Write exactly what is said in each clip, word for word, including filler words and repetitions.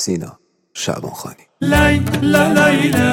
سینا شعبانخانی. لیلا لیلا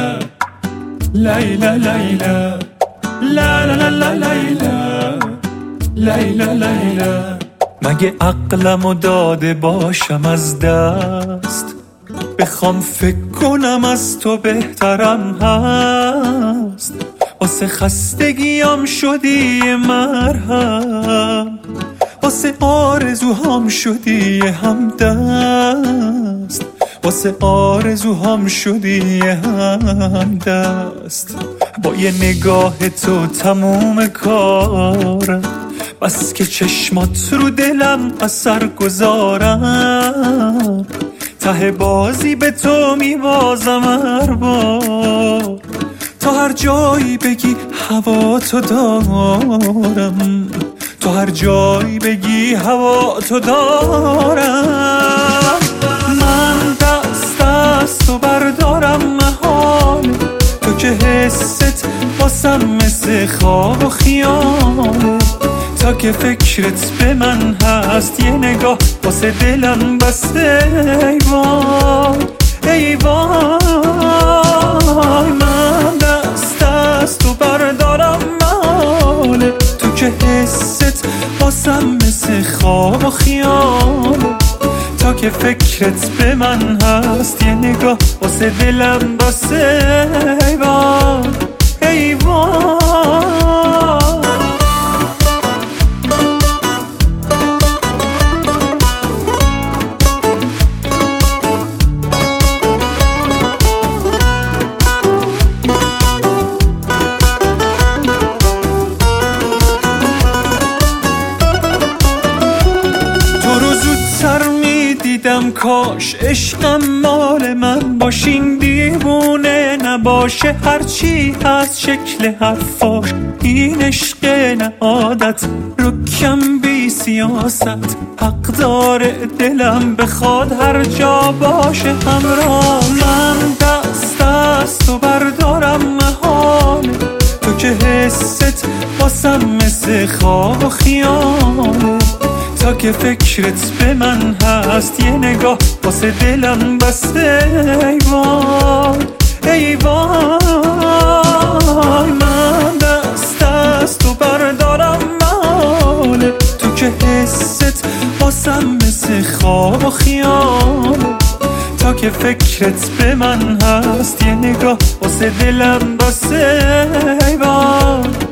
لیلا لیلا لا لا لا لیلا لیلا لیلا. مگه عقلمو داده باشم از دست، بخوام فکر کنم از تو بهترم هست. واسه خستگیام شدی مرهم، واسه آرزوهام شدی همدست، واسه آرزوهام شدی همدست. با یه نگاه تو تموم کارم، بس که چشمات رو دلم اثر گذارم. ته بازی به تو میبازم هر بار، تا هر جایی بگی هوا تو دارم، تو هر جایی بگی هوا تو دارم. من دست از تو بردارم محاله، تو که حست واسم مثل خواب و خیاله. تا که فکرت به من هست یه نگاه واسه دلم بسته. ای وای ای وای، من دست از تو بردارم محاله، تو که حست واسم مثل خواب و خیاله. تا که فکرت به من هست یه نگاه واسه دلم بسته. ای وای ای وای. دیدم کاش عشقم مال من باشین، دیوونه نباشه هرچی از شکل حرفاش. این عشق نه عادت رکم بی سیاست، حق داره دلم بخواد هر جا باشه همراه. من دست از تو بردارم محاله، تو که حست واسم مثل خواب و خیاله. تا که فکرت به من هست یه نگاه واسه دلم بسته. ای وای ای وای، من دست از تو بردارم محاله، تو که حست واسم مثل خواب و خیاله. تا که فکرت به من هست یه نگاه واسه دلم بسته. ای وای